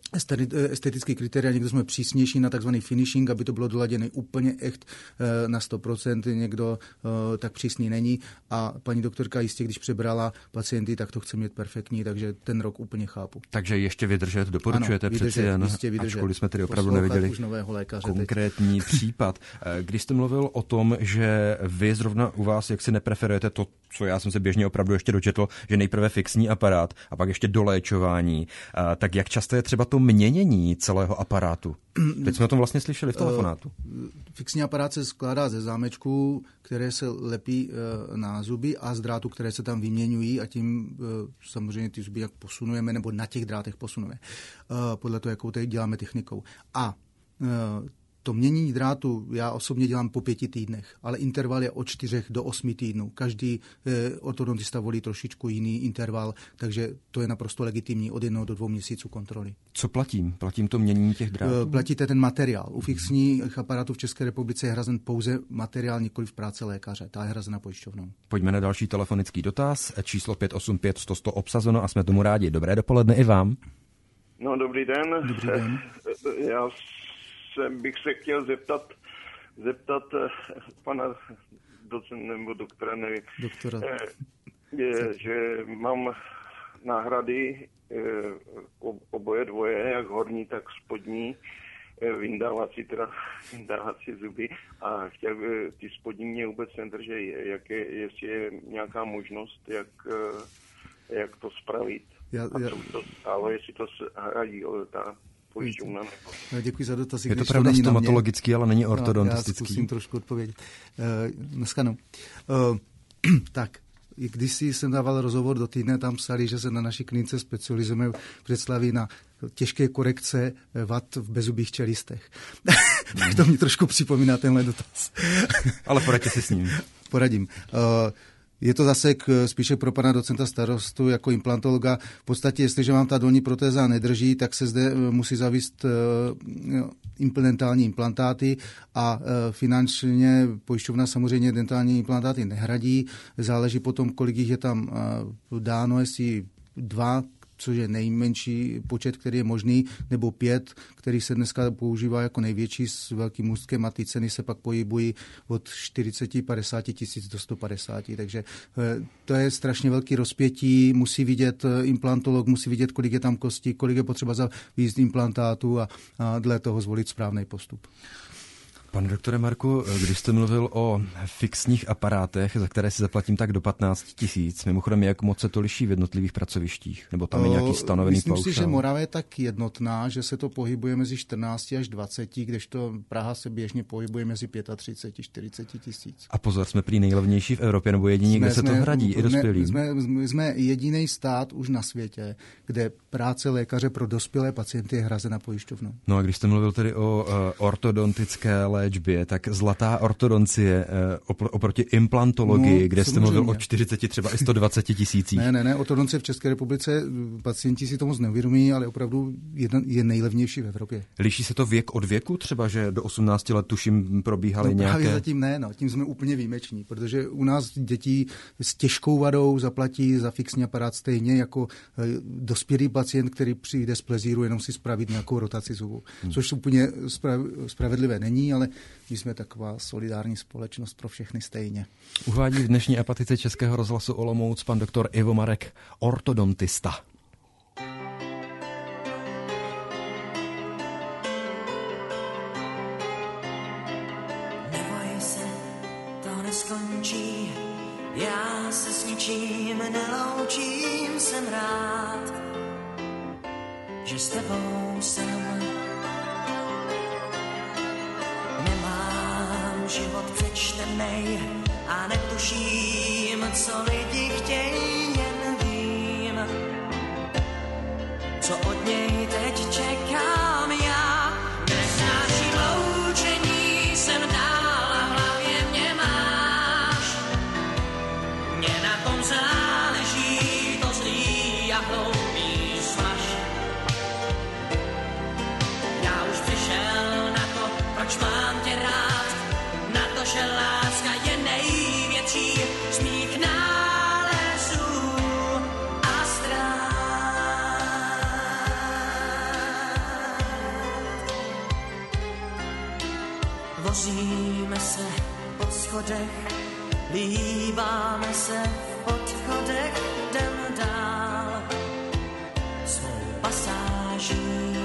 estetický kritéria, někdo jsme přísnější na takzvaný finishing, aby to bylo doladěné úplně echt na sto procent, někdo tak přísný není a paní doktorka jistě, když přebrala pacienty, tak to chce mít perfektní, takže ten rok úplně chápu. Takže ještě vydržet, doporučujete ano, přeci jen, ačkoliv jsme tedy opravdu neviděli konkrétní teď. Případ. Když jste mluvil o tom, že vy zrovna u vás, jak si nepreferujete to, co já jsem se běžně opravdu ještě dočetl, že nejprve fixní aparát a pak ještě doléčování, tak jak často je třeba to měnění celého aparátu? Teď jsme o tom vlastně slyšeli v telefonátu. Fixní aparát se skládá ze zámečků, které se lepí na zuby a z drátů, které se tam vyměňují a tím samozřejmě ty zuby jak posunujeme nebo na těch drátech posunujeme. Podle toho, jakou tady děláme technikou. A to měnění drátu já osobně dělám po pěti týdnech, ale interval je od čtyřech do osmi týdnů. Každý eh, ortodontista volí trošičku jiný interval, takže to je naprosto legitimní od jednoho do dvou měsíců kontroly. Co platím? Platím to měnění těch drátů? Platíte ten materiál. U fixních aparátů v České republice je hrazen pouze materiál, nikoli v práce lékaře. Ta je hrazena pojišťovnou. Pojďme na další telefonický dotaz. Číslo pět osm pět sto sto obsazeno a jsme tomu rádi. Dobré dopoledne i vám. No, dobrý den. Dobrý den. Já bych se chtěl zeptat, zeptat pana docenta nebo doktora, nevím, Doktora. Je, že mám náhrady oboje dvoje, jak horní, tak spodní, vyndávací, teda vyndávací zuby a chtěl by, ty spodní mě vůbec nedržejí, jak je, jestli je nějaká možnost, jak, jak to spravit. Já, já... A co to stálo, jestli to hradí ta pojišťovna nebo... Děkuji za dotaz. Je to pravda to stomatologický, ale není ortodontistický. No, já zkusím trošku odpovědět. Uh, dneska no. Uh, tak, když jsem dával rozhovor do Týdne, tam psali, že se na naší klinice specializujeme v Břeclavi na těžké korekce vad v bezzubých čelistech. Tak to mi trošku připomíná tenhle dotaz. Ale poradě si s ním. Poradím. Uh, Je to zase k, spíše pro pana docenta starostu jako implantologa. V podstatě, jestliže vám ta dolní protéza nedrží, tak se zde musí zavést uh, implementální implantáty a uh, finančně pojišťovna samozřejmě dentální implantáty nehradí. Záleží potom, kolik jich je tam uh, dáno, jestli dva, což je nejmenší počet, který je možný, nebo pět, který se dneska používá jako největší s velkým ústkem a ty ceny se pak pohybují od čtyřicet padesát tisíc do sto padesát. Takže to je strašně velký rozpětí, musí vidět implantolog, musí vidět, kolik je tam kostí, kolik je potřeba za výjezd implantátu a, a dle toho zvolit správný postup. Pane doktore Marku, když jste mluvil o fixních aparátech, za které si zaplatím tak do patnáct tisíc, mimochodem, jak moc se to liší v jednotlivých pracovištích? Nebo tam je nějaký stanovený Myslím paušál? si, že Morava je tak jednotná, že se to pohybuje mezi čtrnáct až dvacet, kdežto Praha se běžně pohybuje mezi třicet pět až čtyřicet tisíc. A pozor, jsme prý nejlevnější v Evropě, nebo jediní, kde se to hradí i dospělým? Jsme, jsme jediný stát už na světě, kde práce lékaře pro dospělé pacienty je hrazena pojišťovnou. No a když jste mluvil tedy o uh, ortodontické léčbě, léčbě, tak zlatá ortodoncie opr- oproti implantologii, no, kde jste mluvil o čtyřiceti, třeba i sto dvaceti tisících. Ne, ne, ne, ortodoncie v České republice, pacienti si to moc neuvědomí, ale opravdu jedna, je nejlevnější v Evropě. Liší se to věk od věku, třeba, že do osmnácti let tuším probíhaly no, nějaké... Právě zatím ne, no, tím jsme úplně výjimeční, protože u nás děti s těžkou vadou zaplatí za fixní aparát stejně jako dospělý pacient, který přijde z plezíru jenom si spravit nějakou rotaci zubu. Hmm. Což úplně spra- spravedlivé není, ale my jsme taková solidární společnost pro všechny stejně. Uvádí v dnešní apatice Českého rozhlasu Olomouc pan doktor Ivo Marek, ortodontista. Neboj se, to neskončí, já se s ničím neloučím, jsem rád, že s tebou jsem. Nemám život přečtenej a netuším, co lidi chtějí, jen vím, co od něj teď čekám já. Nesnáším loučení, jsem dál a v hlavě mě máš. Mně na tom záleží, to zlý a hloupý smaž. Já už přišel na to, proč mám tě rád, na to, že láska je největší z mých nálezů a ztrát. Vozíme se po schodech, líbáme se v podchodech, jdem dál svou pasáží.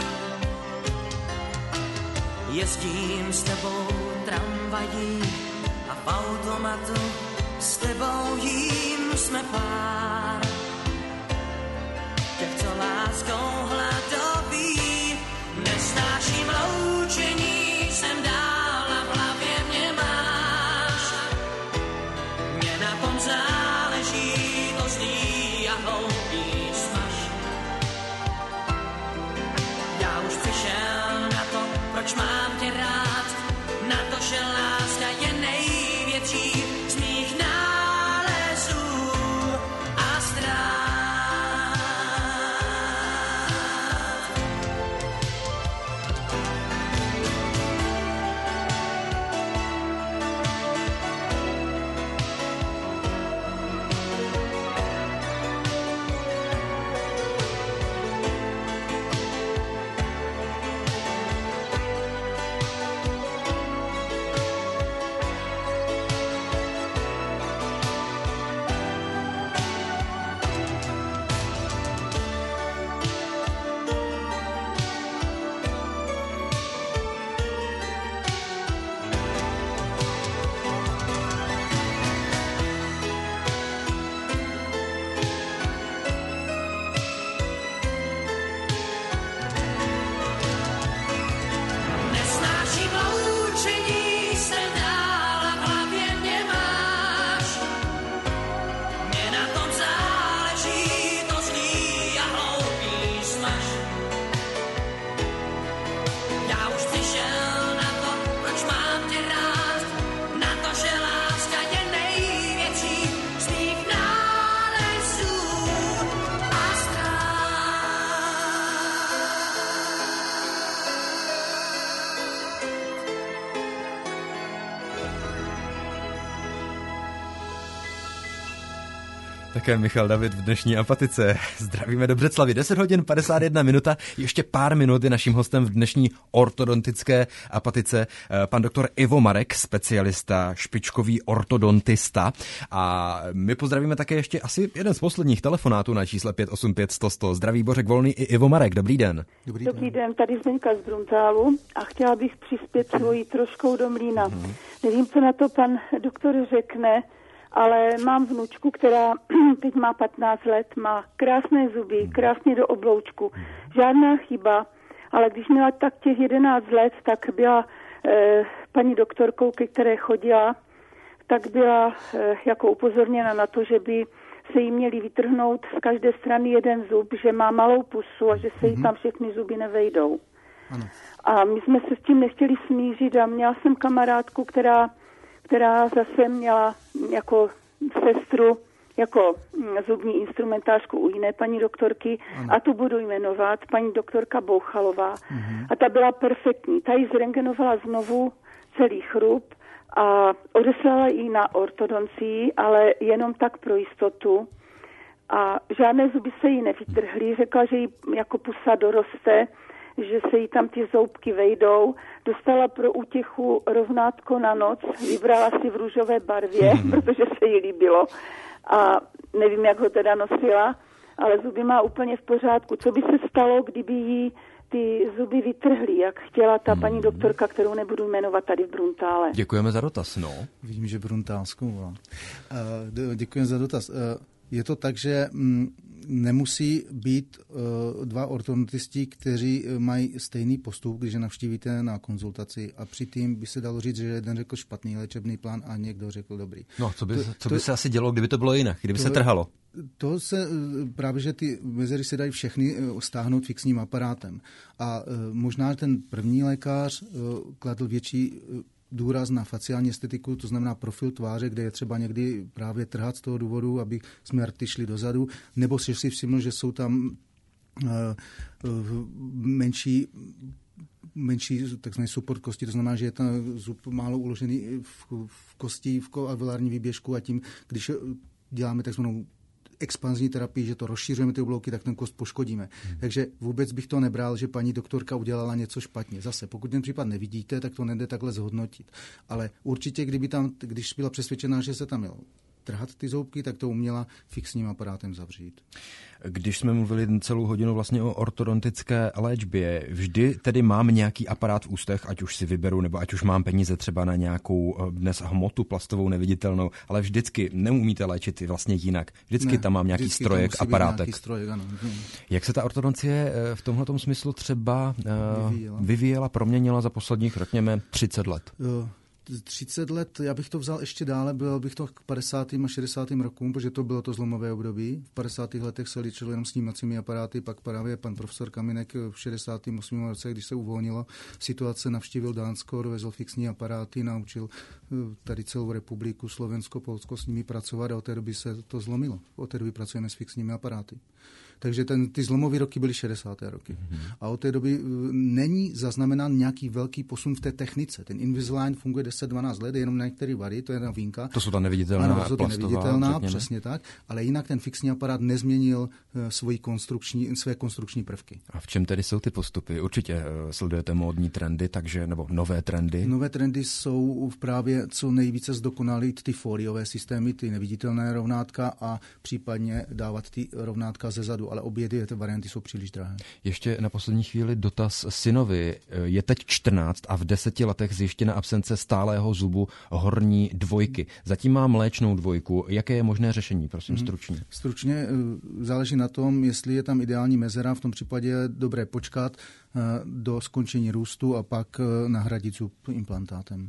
Jezdím s tebou tramvají a v automatu s tebou jím jsme pár. Těch, co láskou hladoví, nesnáším loučení, jsem dál a v hlavě mě máš. Mně na tom záleží, to zlý a hloupý smaž. Já už přišel na to, proč mám tě rád, na to, že láska je největší z mých nálezů a ztrát. Také Michal David v dnešní apatice. Zdravíme do Břeclavi. deset hodin padesát jedna minuta. Ještě pár minut je naším hostem v dnešní ortodontické apatice pan doktor Ivo Marek, specialista, špičkový ortodontista. A my pozdravíme také ještě asi jeden z posledních telefonátů na čísle pět osm pět sto sto. Zdraví Bořek Volný i Ivo Marek. Dobrý den. Dobrý, Dobrý den. den, tady Zdeňka z Bruntálu a chtěla bych přispět svojí troškou do mlýna. Mm-hmm. Nevím, co na to pan doktor řekne, ale mám vnučku, která teď má patnáct let, má krásné zuby, krásně do obloučku, žádná chyba, ale když měla tak těch jedenáct let, tak byla eh, paní doktorkou, ke které chodila, tak byla eh, jako upozorněna na to, že by se jí měli vytrhnout z každé strany jeden zub, že má malou pusu a že se jí tam všechny zuby nevejdou. Ano. A my jsme se s tím nechtěli smířit a měla jsem kamarádku, která, která zase měla jako sestru, jako zubní instrumentářku u jiné paní doktorky, ano. A tu budu jmenovat, paní doktorka Bouchalová. Mhm. A ta byla perfektní. Ta jí zrentgenovala znovu celý chrup a odeslala ji na ortodoncii, ale jenom tak pro jistotu. A žádné zuby se jí nevytrhly. Řekla, že jí jako pusa doroste, že se jí tam ty zoubky vejdou. Dostala pro útěchu rovnátko na noc, vybrala si v růžové barvě, protože se jí líbilo. A nevím, jak ho teda nosila, ale zuby má úplně v pořádku. Co by se stalo, kdyby jí ty zuby vytrhly, jak chtěla ta paní doktorka, kterou nebudu jmenovat tady v Bruntále. Děkujeme za dotaz, no. Vidím, že Bruntálskou volá. Uh, děkujeme za dotaz. Uh, je to tak, že mm, nemusí být uh, dva ortodontisti, kteří mají stejný postup, když je navštívíte na konzultaci a přitým by se dalo říct, že jeden řekl špatný léčebný plán a někdo řekl dobrý. No, co by, to, co to, by se asi dělo, kdyby to bylo jinak, kdyby to, se trhalo? To se právě, že ty mezery se dají všechny stáhnout fixním aparátem. A uh, možná ten první lékař uh, kladl větší uh, důraz na faciální estetiku, to znamená profil tváře, kde je třeba někdy právě trhat z toho důvodu, aby jsme rty šli dozadu, nebo si si všiml, že jsou tam uh, uh, menší menší takzvaný support kosti, to znamená, že je ten zub málo uložený v, v kosti, v alveolární výběžku a tím, když děláme takzvanou expanzní terapii, že to rozšířujeme ty oblouky, tak ten kost poškodíme. Hmm. Takže vůbec bych to nebral, že paní doktorka udělala něco špatně. Zase, pokud ten případ nevidíte, tak to nejde takhle zhodnotit. Ale určitě, kdyby tam, když byla přesvědčená, že se tam mělo trhat ty zoubky, tak to uměla fixním aparátem zavřít. Když jsme mluvili celou hodinu vlastně o ortodontické léčbě, vždy tedy mám nějaký aparát v ústech, ať už si vyberu, nebo ať už mám peníze třeba na nějakou dnes hmotu plastovou neviditelnou, ale vždycky neumíte léčit vlastně jinak. Vždycky ne, tam mám nějaký strojek, aparátek. Nějaký strojek, ano. Jak se ta ortodoncie v tomhletom smyslu třeba vyvíjela, vyvíjela proměnila za posledních, řekněme, třicet let? Jo. třicet let, já bych to vzal ještě dále, byl bych to k padesátým a šedesátým rokům, protože to bylo to zlomové období. V padesátých letech se léčilo jenom snímacími aparáty, pak právě pan profesor Kaminek v šedesátém osmém roce, když se uvolnilo situace, navštívil Dánsko, dovezl fixní aparáty, naučil tady celou republiku, Slovensko, Polsko s nimi pracovat a od té doby se to zlomilo. Od té doby pracujeme s fixními aparáty. Takže ten, ty zlomové roky byly šedesáté roky. Mm-hmm. A od té doby není zaznamenán nějaký velký posun v té technice. Ten Invisalign funguje deset dvanáct let, jenom na některé vary, to je novinka. To jsou ta neviditelná ano, to jsou plastová, neviditelná, řekněme. Přesně tak. Ale jinak ten fixní aparát nezměnil uh, svoji konstrukční, své konstrukční prvky. A v čem tedy jsou ty postupy? Určitě uh, sledujete módní trendy, takže, nebo nové trendy? Nové trendy jsou právě co nejvíce zdokonalit ty foliové systémy, ty neviditelné rovnátka a případně dávat ty rovnátka ze zadu. Ale obě ty varianty jsou příliš drahé. Ještě na poslední chvíli dotaz synovi. Je teď čtrnáct a v deseti letech zjištěna absence stálého zubu horní dvojky. Zatím má mléčnou dvojku. Jaké je možné řešení, prosím, stručně? Hmm. Stručně záleží na tom, jestli je tam ideální mezera. V tom případě je dobré počkat do skončení růstu a pak nahradit zub implantátem.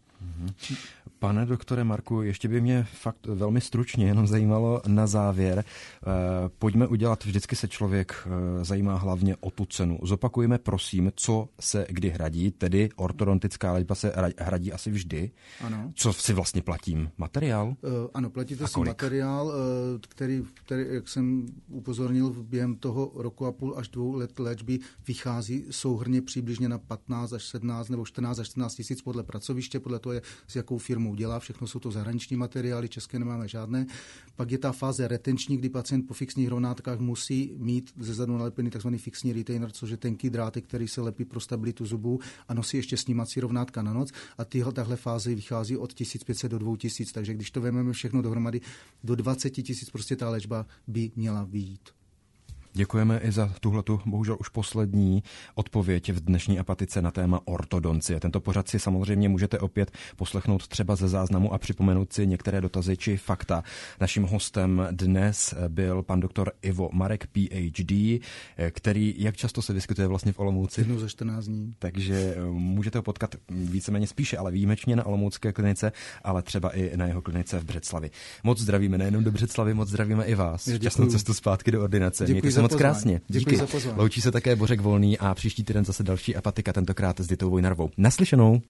Pane doktore Marku, ještě by mě fakt velmi stručně jenom zajímalo na závěr. Pojďme udělat, vždycky se člověk zajímá hlavně o tu cenu. Zopakujeme prosím, co se kdy hradí, tedy ortodontická léčba se hradí asi vždy. Ano. Co si vlastně platím? Materiál? Uh, ano, platíte si materiál, který, který, jak jsem upozornil, během toho roku a půl až dvou let léčby vychází souhrně přibližně na patnáct až sedmnáct nebo čtrnáct až čtrnáct tisíc podle pracoviště, podle toho je, s jakou firmou dělá. Všechno jsou to zahraniční materiály, české nemáme žádné. Pak je ta fáze retenční, kdy pacient po fixních rovnátkách musí mít ze zadu nalepený tzv. Fixní retainer, což je tenký drátek, který se lepí pro stabilitu zubů a nosí ještě snímací rovnátka na noc. A tyhle tahle fáze vychází od tisíc pět set do dvě tisíc. Takže když to vezmeme všechno dohromady, do dvacet tisíc prostě ta léčba by měla vyjít. Děkujeme i za tuhletu, bohužel už poslední odpověď v dnešní Apatice na téma ortodoncie. Tento pořad si samozřejmě můžete opět poslechnout třeba ze záznamu a připomenout si některé dotazy či fakta. Naším hostem dnes byl pan doktor Ivo Marek, P H D, který jak často se vyskytuje vlastně v Olomouci? Jednou za čtrnáct dní. Takže můžete ho potkat víceméně spíše, ale výjimečně na olomoucké klinice, ale třeba i na jeho klinice v Břeclavi. Moc zdravíme nejenom do Břeclavy, moc zdravíme i vás. Šťastnou cestu zpátky do ordinace. Děkuji. moc pozvání. krásně. Děkuji Díky. za pozvání. Loučí se také Bořek Volný a příští týden zase další apatika, tentokrát s Ditou Vojnarovou. Naslyšenou.